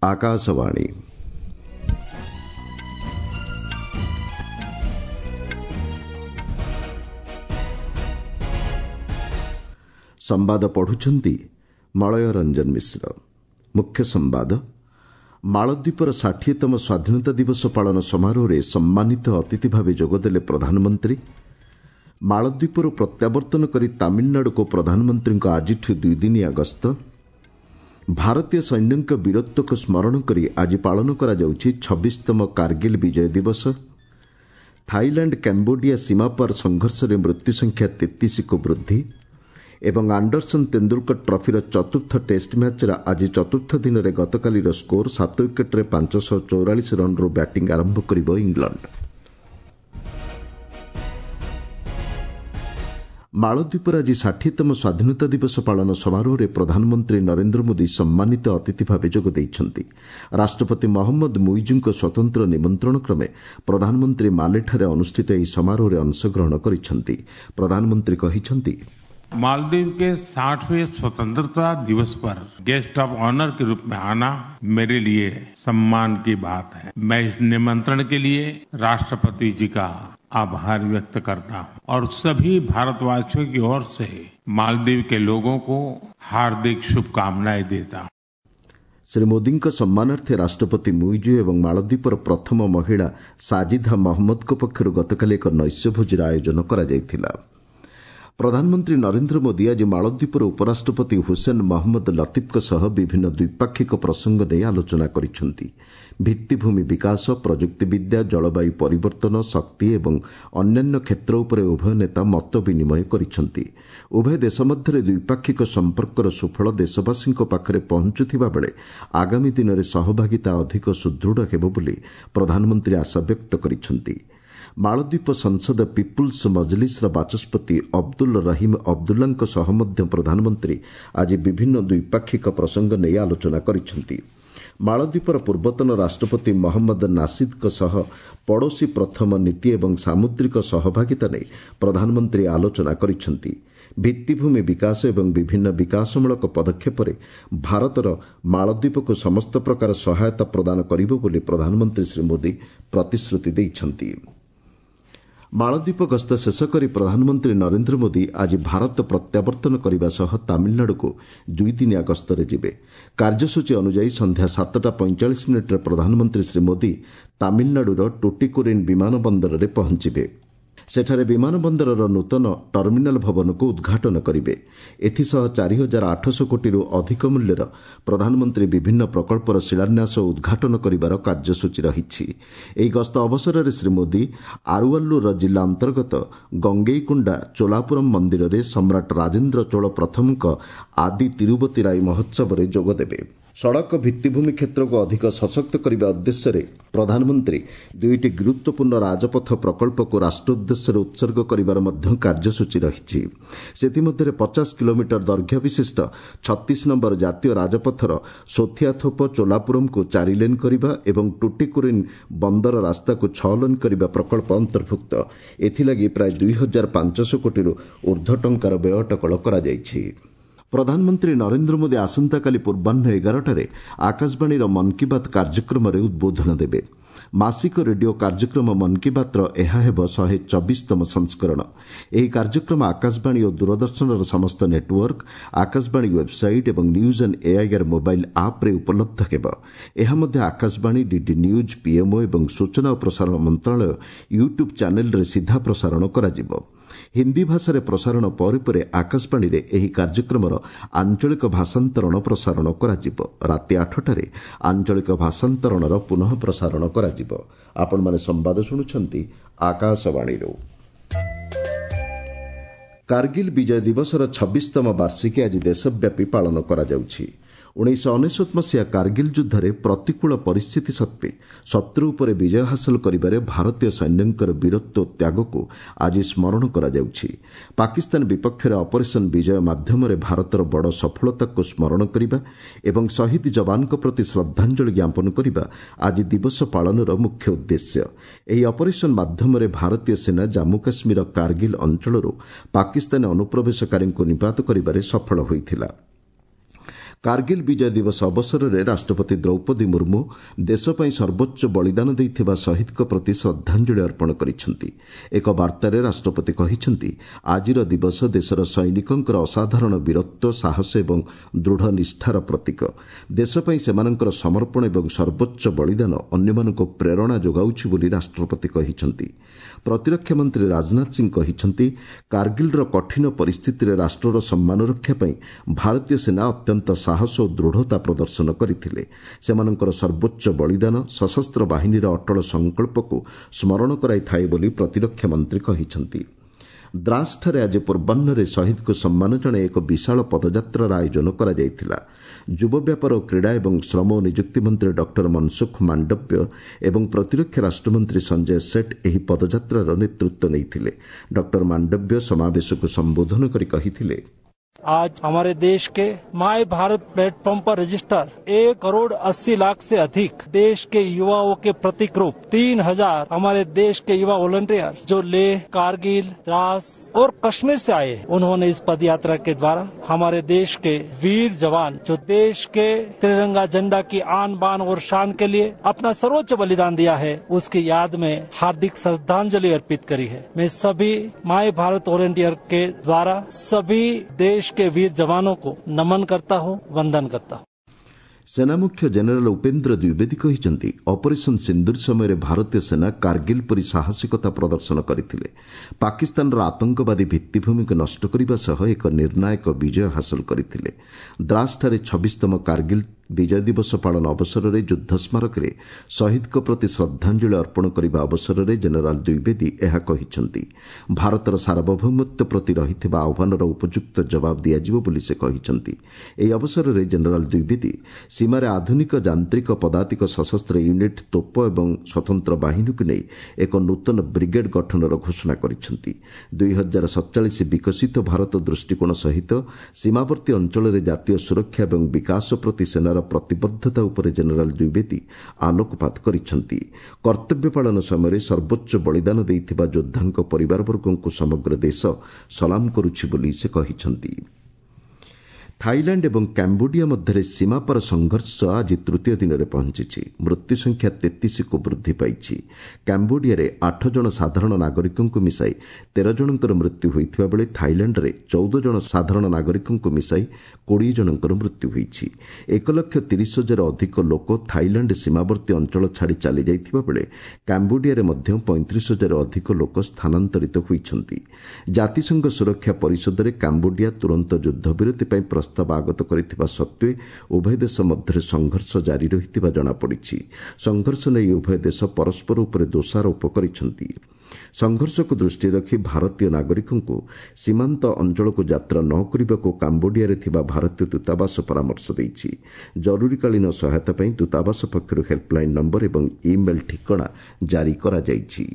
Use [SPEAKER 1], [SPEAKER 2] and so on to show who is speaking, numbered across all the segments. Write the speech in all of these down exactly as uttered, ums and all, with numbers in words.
[SPEAKER 1] आकाशवाणी संवाद पढ़ुछंती मलय रंजन मिश्र। मुख्य संवाद मालद्वीपर षाठिएतम स्वाधीनता दिवस पालन समारोह में सम्मानित अतिथि भाव जोगदेले प्रधानमंत्री। मालद्वीपर प्रत्यावर्तन करी तमिलनाडु को प्रधानमंत्री आज दुईदिनिया गस्त। भारतीय सैन्यों वीरत्व को स्मरण करी आज पालन करा जाउछि छब्बीसतम कारगिल विजय दिवस। थाईलैंड कैम्बोडिया सीमा पर संघर्ष में मृत्यु संख्या तैंतीस को वृद्धि एवं आंडरसन तेंदुलकर ट्रॉफीर चतुर्थ टेस्ट मैच आज चतुर्थ दिन में गतकालीर स्कोर सात विकेट्रे पांचश चौरालीस रन बैटिंग आरंभ करिब इंग्लैंड। मालद्वीपर आज षाठिएतम स्वाधीनता दिवस पालन समारोह में प्रधानमंत्री नरेंद्र मोदी सम्मानित अतिथि भाव जोग देइछन्ति। राष्ट्रपति मोहम्मद मुइजुंको स्वतंत्र निमंत्रण क्रमे प्रधानमंत्री मालेठारे अनुष्ठित ଏହି समारोह अंशग्रहण करिछन्ति। प्रधानमंत्री कहिछन्ति,
[SPEAKER 2] मालदीव के साठवें स्वतंत्रता दिवस पर गेस्ट ऑफ ऑनर के रूप में आना मेरे लिए सम्मान की बात है। मैं इस निमंत्रण के लिए राष्ट्रपति जी का आभार व्यक्त करता हूं और सभी भारतवासियों की ओर से मालदीव के लोगों को हार्दिक शुभकामनाएं देता हूं।
[SPEAKER 1] श्री मोदी सम्मानार्थे राष्ट्रपति मुइजु एवं मालद्वीपर प्रथम महिला साजिदा महम्मद पक्षर गतकाली एक नैश्य भोजर आयोजन करा जायथिला। प्रधानमंत्री नरेंद्र मोदी आज मालद्वीपर उपराष्ट्रपति हुसैन महम्मद लतीफ सह विभिन्न द्विपाक्षिक प्रसंग नहीं आलोचना करिसेंति। भित्तिभूमि विकास, प्रजुक्तिविद्या, जलवायु परिवर्तन, शक्ति एवं अन्यान्य क्षेत्र उपरे उभय नेता मत विनिमय करिसेंति। उभय देश मध्य द्विपाक्षिक संपर्कर सुफल देशवासी पाखरे पहुंचुथिबा बेले आगामी दिन में सहभागिता अधिक सुदृढ़ हेबो बोली प्रधानमंत्री आशा व्यक्त करिसेंति। मालद्वीप संसद पिपुल्स मजलिस बाचस्पति अब्दुल रहीम अब्दुल्ला सह मध्य प्रधानमंत्री आज विभिन्न द्विपाक्षिक प्रसंग नहीं आलोचना करिसेंति। मालद्वीपर पूर्वतन राष्ट्रपति मोहम्मद नासिद सह पड़ोसी प्रथम नीति एवं सामुद्रिक सहभागिता नहीं प्रधानमंत्री आलोचना करिसेंति। भित्तिभूमि विकास एवं विभिन्न विकासमूलक पदक्षेप भारतर मालद्वीप को समस्त प्रकार सहायता प्रदान करिबो बोली प्रधानमंत्री श्री मोदी प्रतिश्रुति दैछन्ति। मालद्वीप गस्त शेष करी प्रधानमंत्री नरेंद्र मोदी आज भारत प्रत्यावर्तन करने सह तमिलनाडु को दुईदिनिया गस्तरे जिबे। कार्यसूची अनुसार संध्या सातटा पैंचाश मिनिट्रे प्रधानमंत्री श्री मोदी तमिलनाडुर टुटिकोरिन विमान बंदर में पहुंचे। सेठारे विमान बंदरर नूतन टर्मिनाल भवन को उद्घाटन करिवे। एथिसह चारि हजार आठश कोटी अधिक मूल्यर प्रधानमंत्री विभिन्न प्रकल्पर शिलान्यास और उद्घाटन करिवार कार्यसूची रहिछि। एही गस्त अवसर में श्री मोदी आरुवाल्लूर जिला अंतर्गत गंगईकोंडा चोलापुरम मंदिर में सम्राट राजेन्द्र चोल प्रथम आदि तिरुपति राय महोत्सव में जोगदेवे। सड़क भित्तिभूमि क्षेत्र को अधिक सशक्त करने उद्देश्य प्रधानमंत्री दुईटी गुरुत्वपूर्ण राजपथ प्रकल्प को राष्ट्र उद्देश्य उत्सर्ग करिवार मध्य कार्यसूची रही। से पचास किलोमीटर दैर्घ्य विशिष्ट छत्तीस नंबर जातीय राजपथर सोथियाथोप चोलापुरम को चारि लेन करने एवं टुटिकोरिन बंदर रास्ता को छह लेन करने प्रकल्प अंतर्भुक्त। एथिलागि प्राय दुई हजार पांचश कोटी ऊर्ध्व टंकार व्यय अटकल करा जायछि। प्रधानमंत्री नरेंद्र मोदी आसंताकाली पूर्वाह्न एगारटारे आकाशवाणी मन की बात कार्यक्रम में उद्बोधन देवे। मासिक रेडियो कार्यक्रम मन की बात यह हेब शहे चौबीसतम संस्करण। यह कार्यक्रम आकाशवाणी और दूरदर्शन समस्त नेटवर्क, आकाशवाणी वेबसाइट और न्यूज एंड एआईआर मोबाइल आप रे उपलब्ध हेब। यह मध्य आकाशवाणी, डीडी न्यूज, पीएमओ और सूचना और प्रसारण मंत्रालय यूट्यूब चैनल रे सीधा प्रसारण कराजिबो। हिंदी भाषा प्रसारण पर पर आकाशवाणी रे एही कार्यक्रम आंचलिक भाषांतरण प्रसारण कराजिबो। राति आठटारे आंचलिक भाषांतरण पुनः प्रसारण कराजिबो। आपण माने संवाद सुनुछंती आकाशवाणी रो। कारगिल विजय दिवसर छब्बीसतम वार्षिकी आज देशव्यापी पालन करा जाउछि। उन्नीस अनेशत मसीहा कारगिल युद्धरे प्रतिकूल परिस्थिति सत्वे शत्रु उपरे विजय हासिल करिबारे भारतीय सैन्यंकर वीरत्व त्याग को आज स्मरण करा जाउछि। पाकिस्तान विपक्ष में ऑपरेशन विजय माध्यम भारतर बड़ सफलता को स्मरण करिबा एवं शहीद जवान प्रति श्रद्धांजलि ज्ञापन करिबा आज दिवस पालनर मुख्य उद्देश्य। एही ऑपरेशन माध्यम भारतीय सेना जम्मू काश्मीर कारगिल अंचलरू पाकिस्तानी अनुप्रवेशकारी निपात करिबारे सफल होइथिला। କାର୍ଗିଲ ବିଜୟ ଦିବସ ଅବସରରେ ରାଷ୍ଟ୍ରପତି ଦ୍ରୌପଦୀ ମୁର୍ମୁ ଦେଶପାଇଁ ସର୍ବୋଚ୍ଚ ବଳିଦାନ ଦେଇଥିବା ଶହୀଦଙ୍କ ପ୍ରତି ଶ୍ରଦ୍ଧାଞ୍ଜଳି ଅର୍ପଣ କରିଛନ୍ତି। ଏକ ବାର୍ତ୍ତାରେ ରାଷ୍ଟ୍ରପତି କହିଛନ୍ତି, ଆଜିର ଦିବସ ଦେଶର ସୈନିକଙ୍କର ଅସାଧାରଣ ବୀରତ୍ୱ, ସାହସ ଏବଂ ଦୃଢ଼ ନିଷ୍ଠାର ପ୍ରତୀକ। ଦେଶପାଇଁ ସେମାନଙ୍କର ସମର୍ପଣ ଏବଂ ସର୍ବୋଚ୍ଚ ବଳିଦାନ ଅନ୍ୟମାନଙ୍କୁ ପ୍ରେରଣା ଯୋଗାଉଛି ବୋଲି ରାଷ୍ଟ୍ରପତି କହିଛନ୍ତି। ପ୍ରତିରକ୍ଷା ମନ୍ତ୍ରୀ ରାଜନାଥ ସିଂ କହିଛନ୍ତି, କାର୍ଗିଲର କଠିନ ପରିସ୍ଥିତିରେ ରାଷ୍ଟ୍ରର ସମ୍ମାନ ରକ୍ଷା ପାଇଁ ଭାରତୀୟ ସେନା ଅତ୍ୟନ୍ତ ସାହସ ଓ ଦୃଢ଼ତା ପ୍ରଦର୍ଶନ କରିଥିଲେ। ସେମାନଙ୍କର ସର୍ବୋଚ୍ଚ ବଳିଦାନ ସଶସ୍ତ୍ର ବାହିନୀର ଅଟଳ ସଂକଳ୍ପକୁ ସ୍ମରଣ କରାଇଥାଏ ବୋଲି ପ୍ରତିରକ୍ଷା ମନ୍ତ୍ରୀ କହିଛନ୍ତି। ଦ୍ରାସଠାରେ ଆଜି ପୂର୍ବାହ୍ନରେ ଶହୀଦଙ୍କୁ ସମ୍ମାନ ଜଣାଇ ଏକ ବିଶାଳ ପଦଯାତ୍ରାର ଆୟୋଜନ କରାଯାଇଥିଲା। ଯୁବ ବ୍ୟାପାର ଓ କ୍ରୀଡ଼ା ଏବଂ ଶ୍ରମ ଓ ନିଯୁକ୍ତି ମନ୍ତ୍ରୀ ଡକ୍ଟର ମନସୁଖ ମାଣ୍ଡବ୍ୟ ଏବଂ ପ୍ରତିରକ୍ଷା ରାଷ୍ଟ୍ରମନ୍ତ୍ରୀ ସଞ୍ଜୟ ସେଠ ଏହି ପଦଯାତ୍ରାର ନେତୃତ୍ୱ ନେଇଥିଲେ। ଡକ୍ଟର ମାଣ୍ଡବ୍ୟ ସମାବେଶକୁ ସମ୍ବୋଧନ କରି କହିଥିଲେ,
[SPEAKER 3] आज हमारे देश के माय भारत प्लेटफॉर्म पर रजिस्टर एक करोड़ अस्सी लाख से अधिक देश के युवाओं के प्रतीक रूप तीन हजार हमारे देश के युवा वॉलंटियर्स जो लेह, कारगिल, द्रास और कश्मीर से आए, उन्होंने इस पद यात्रा के द्वारा हमारे देश के वीर जवान जो देश के तिरंगा झंडा की आन बान और शान के लिए अपना सर्वोच्च बलिदान दिया है, उसकी याद में हार्दिक श्रद्धांजलि अर्पित करी है। मैं सभी माय भारत वॉलंटियर के द्वारा सभी देश के वीर जवानों को नमन करता हूं, वंदन करता हूं।
[SPEAKER 1] सेना मुख्य जेनेराल उपेन्द्र द्विवेदी କହିଛନ୍ତି, ଅପରେସନ ସିନ୍ଦୁର ସମୟରେ ଭାରତୀୟ ସେନା କାର୍ଗିଲ ପରି ସାହସିକତା ପ୍ରଦର୍ଶନ କରିଥିଲେ। ପାକିସ୍ତାନର ଆତଙ୍କବାଦୀ ଭିତ୍ତିଭୂମିକୁ ନଷ୍ଟ କରିବା ସହ ଏକ ନିର୍ଣ୍ଣାୟକ ବିଜୟ ହାସଲ କରିଥିଲେ। ଦ୍ରାସଠାରେ ଛବିଶତମ କାର୍ଗିଲ ବିଜୟ ଦିବସ ପାଳନ ଅବସରରେ ଯୁଦ୍ଧ ସ୍ମାରକୀରେ ଶହୀଦଙ୍କ ପ୍ରତି ଶ୍ରଦ୍ଧାଞ୍ଜଳି ଅର୍ପଣ କରିବା ଅବସରରେ ଜେନେରାଲ ଦ୍ୱିବେଦୀ ଏହା କହିଛନ୍ତି। ଭାରତର ସାର୍ବଭୌମତ୍ୱ ପ୍ରତି ରହିଥିବା ଆହ୍ୱାନର ଉପଯୁକ୍ତ ଜବାବ ଦିଆଯିବ ବୋଲି ସେ କହିଛନ୍ତି। ଏହି ଅବସରରେ ଜେନେରାଲ ଦ୍ୱିବେଦୀ ସୀମାରେ ଆଧୁନିକ ଯାନ୍ତ୍ରିକ ପଦାତିକ ସଶସ୍ତ୍ର ୟୁନିଟ୍, ତୋପ ଏବଂ ସ୍ୱତନ୍ତ୍ର ବାହିନୀକୁ ନେଇ ଏକ ନୂତନ ବ୍ରିଗେଡ୍ ଗଠନର ଘୋଷଣା କରିଛନ୍ତି। ଦୁଇ ହଜାର ସତଚାଳିଶ ବିକଶିତ ଭାରତ ଦୃଷ୍ଟିକୋଣ ସହିତ ସୀମାବର୍ତ୍ତୀ ଅଞ୍ଚଳରେ ଜାତୀୟ ସୁରକ୍ଷା ଏବଂ ବିକାଶ ପ୍ରତି ସେନାର ପ୍ରତିବଦ୍ଧତା ଉପରେ ଜେନେରାଲ ଦ୍ୱିବେଦୀ ଆଲୋକପାତ କରିଛନ୍ତି। କର୍ତ୍ତବ୍ୟ ପାଳନ ସମୟରେ ସର୍ବୋଚ୍ଚ ବଳିଦାନ ଦେଇଥିବା ଯୋଦ୍ଧାଙ୍କ ପରିବାରବର୍ଗଙ୍କୁ ସମଗ୍ର ଦେଶ ସଲାମ କରୁଛି ବୋଲି ସେ କହିଛନ୍ତି। ଥାଇଲାଣ୍ଡ ଏବଂ କାମ୍ବୋଡିଆ ମଧ୍ୟରେ ସୀମାପାର ସଂଘର୍ଷ ଆଜି ତୃତୀୟ ଦିନରେ ପହଞ୍ଚିଛି। ମୃତ୍ୟୁ ସଂଖ୍ୟା ତେତିଶକୁ ବୃଦ୍ଧି ପାଇଛି। କାମ୍ବୋଡିଆରେ ଆଠ ଜଣ ସାଧାରଣ ନାଗରିକଙ୍କୁ ମିଶାଇ ତେର ଜଣଙ୍କର ମୃତ୍ୟୁ ହୋଇଥିବା ବେଳେ ଥାଇଲାଣ୍ଡରେ ଚଉଦ ଜଣ ସାଧାରଣ ନାଗରିକଙ୍କୁ ମିଶାଇ କୋଡ଼ିଏ ଜଣଙ୍କର ମୃତ୍ୟୁ ହୋଇଛି। ଏକ ଲକ୍ଷ ତିରିଶ ହଜାର ଅଧିକ ଲୋକ ଥାଇଲାଣ୍ଡ ସୀମାବର୍ତ୍ତୀ ଅଞ୍ଚଳ ଛାଡ଼ି ଚାଲିଯାଇଥିବା ବେଳେ କାମ୍ବୋଡିଆରେ ମଧ୍ୟ ପଇଁତିରିଶ ହଜାର ଅଧିକ ଲୋକ ସ୍ଥାନାନ୍ତରିତ ହୋଇଛନ୍ତି। ଜାତିସଂଘ ସୁରକ୍ଷା ପରିଷଦରେ କାମ୍ବୋଡିଆ ତୁରନ୍ତ ଯୁଦ୍ଧବିରତି ପାଇଁ ପ୍ରସ୍ତାବ ଆଗତ କରିଥିବା ସତ୍ତ୍ୱେ ଉଭୟ ଦେଶ ମଧ୍ୟରେ ସଂଘର୍ଷ ଜାରି ରହିଥିବା ଜଣାପଡ଼ିଛି। ସଂଘର୍ଷ ନେଇ ଉଭୟ ଦେଶ ପରସ୍ପର ଉପରେ ଦୋଷାରୋପ କରିଛନ୍ତି। ସଂଘର୍ଷକୁ ଦୃଷ୍ଟିରେ ରଖି ଭାରତୀୟ ନାଗରିକଙ୍କୁ ସୀମାନ୍ତ ଅଞ୍ଚଳକୁ ଯାତ୍ରା ନ କରିବାକୁ କାମ୍ବୋଡିଆରେ ଥିବା ଭାରତୀୟ ଦୂତାବାସ ପରାମର୍ଶ ଦେଇଛି। ଜରୁରୀକାଳୀନ ସହାୟତା ପାଇଁ ଦୂତାବାସ ପକ୍ଷରୁ ହେଲ୍ପଲାଇନ୍ ନମ୍ବର ଏବଂ ଇମେଲ୍ ଠିକଣା ଜାରି କରାଯାଇଛି।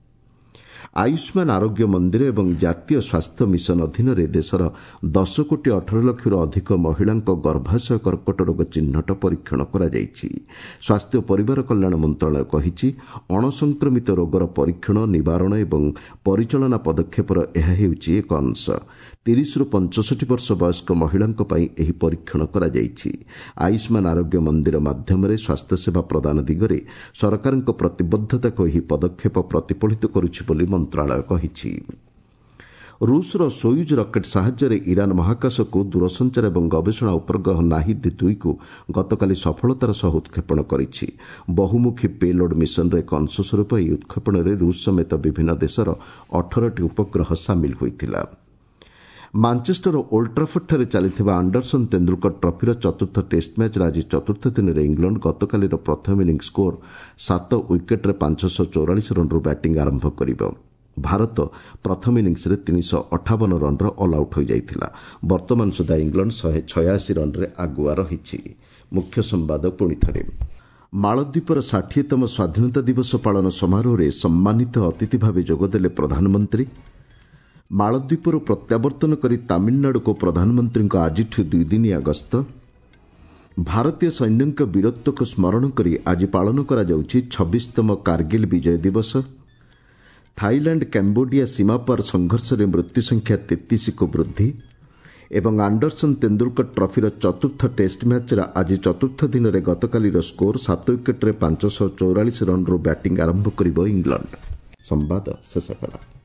[SPEAKER 1] ଆୟୁଷ୍ମାନ ଆରୋଗ୍ୟ ମନ୍ଦିର ଏବଂ ଜାତୀୟ ସ୍ୱାସ୍ଥ୍ୟ ମିଶନ ଅଧୀନରେ ଦେଶର ଦଶ କୋଟି ଅଠର ଲକ୍ଷରୁ ଅଧିକ ମହିଳାଙ୍କ ଗର୍ଭାଶୟ କର୍କଟ ରୋଗ ଚିହ୍ନଟ ପରୀକ୍ଷଣ କରାଯାଇଛି। ସ୍ୱାସ୍ଥ୍ୟ ଓ ପରିବାର କଲ୍ୟାଣ ମନ୍ତ୍ରଣାଳୟ କହିଛି, ଅଣସଂକ୍ରମିତ ରୋଗର ପରୀକ୍ଷଣ, ନିବାରଣ ଏବଂ ପରିଚାଳନା ପଦକ୍ଷେପର ଏହା ହେଉଛି ଏକ ଅଂଶ। ତିରିଶରୁ ପଞ୍ଚଷଠି ବର୍ଷ ବୟସ୍କ ମହିଳାଙ୍କ ପାଇଁ ଏହି ପରୀକ୍ଷଣ କରାଯାଇଛି। ଆୟୁଷ୍ମାନ ଆରୋଗ୍ୟ ମନ୍ଦିର ମାଧ୍ୟମରେ ସ୍ୱାସ୍ଥ୍ୟସେବା ପ୍ରଦାନ ଦିଗରେ ସରକାରଙ୍କ ପ୍ରତିବଦ୍ଧତାକୁ ଏହି ପଦକ୍ଷେପ ପ୍ରତିଫଳିତ କରୁଛି ବୋଲି ମନ୍ତ୍ରଣାଳୟ କହିଛି। ରୁଷର ସୋୟୁଜ୍ ରକେଟ୍ ସାହାଯ୍ୟରେ ଇରାନ ମହାକାଶକୁ ଦୂରସଞ୍ଚାର ଏବଂ ଗବେଷଣା ଉପଗ୍ରହ ନାହିଦ୍ ଦୁଇକୁ ଗତକାଲି ସଫଳତାର ସହ ଉତ୍କ୍ଷେପଣ କରିଛି। ବହୁମୁଖୀ ପେଲୋଡ୍ ମିଶନର ଏକ ଅଂଶସ୍ୱରୂପ ଏହି ଉତ୍କ୍ଷେପଣରେ ରୁଷ ସମେତ ବିଭିନ୍ନ ଦେଶର ଅଠରଟି ଉପଗ୍ରହ ସାମିଲ ହୋଇଥିଲା। ମାଞ୍ଚେଷ୍ଟର ଓଲ୍ଡ ଟ୍ରାଫୋର୍ଡଠାରେ ଚାଲିଥିବା ଆଣ୍ଡରସନ୍ ତେନ୍ଦୁଲକର ଟ୍ରଫିର ଚତୁର୍ଥ ଟେଷ୍ଟ ମ୍ୟାଚ୍ର ଆଜି ଚତୁର୍ଥ ଦିନରେ ଇଂଲଣ୍ଡ ଗତକାଲିର ପ୍ରଥମ ଇନିଂସ ସ୍କୋର ସାତ ୱିକେଟ୍ରେ ପାଞ୍ଚଶହ ଚଉରାଳିଶ ରନ୍ରୁ ବ୍ୟାଟିଂ ଆରମ୍ଭ କରିବ। ଭାରତ ପ୍ରଥମ ଇନିଂସରେ ତିନିଶହ ଅଠାବନ ରନ୍ର ଅଲ୍ ଆଉଟ୍ ହୋଇଯାଇଥିଲା। ବର୍ତ୍ତମାନ ସୁଦ୍ଧା ଇଂଲଣ୍ଡ ଶହେ ଛୟାଅଶୀ ରନ୍ରେ ଆଗୁଆ ରହିଛି। ମୁଖ୍ୟ ସମ୍ବାଦ ପୁଣିଥରେ। ମାଳଦ୍ୱୀପର ଷାଠିଏତମ ସ୍ୱାଧୀନତା ଦିବସ ପାଳନ ସମାରୋହରେ ସମ୍ମାନିତ ଅତିଥି ଭାବେ ଯୋଗଦେଲେ ପ୍ରଧାନମନ୍ତ୍ରୀ। ମାଳଦ୍ୱୀପରୁ ପ୍ରତ୍ୟାବର୍ତ୍ତନ କରି ତାମିଲନାଡୁକୁ ପ୍ରଧାନମନ୍ତ୍ରୀଙ୍କ ଆଜିଠୁ ଦୁଇଦିନିଆ ଗସ୍ତ। ଭାରତୀୟ ସୈନ୍ୟଙ୍କ ବୀରତ୍ୱକୁ ସ୍ମରଣ କରି ଆଜି ପାଳନ କରାଯାଉଛି ଛବିଶତମ କାର୍ଗିଲ ବିଜୟ ଦିବସ। ଥାଇଲାଣ୍ଡ କାମ୍ବୋଡିଆ ସୀମାପାର ସଂଘର୍ଷରେ ମୃତ୍ୟୁ ସଂଖ୍ୟା ତେତିଶକୁ ବୃଦ୍ଧି। ଏବଂ ଆଣ୍ଡରସନ୍ ତେନ୍ଦୁଲକର ଟ୍ରଫିର ଚତୁର୍ଥ ଟେଷ୍ଟ ମ୍ୟାଚ୍ର ଆଜି ଚତୁର୍ଥ ଦିନରେ ଗତକାଲିର ସ୍କୋର ସାତ ୱିକେଟ୍ରେ ପାଞ୍ଚଶହ ଚଉରାଳିଶ ରନ୍ରୁ ବ୍ୟାଟିଂ ଆରମ୍ଭ କରିବ ଇଂଲଣ୍ଡ। ସମ୍ବାଦ ଶେଷ ହେଲା।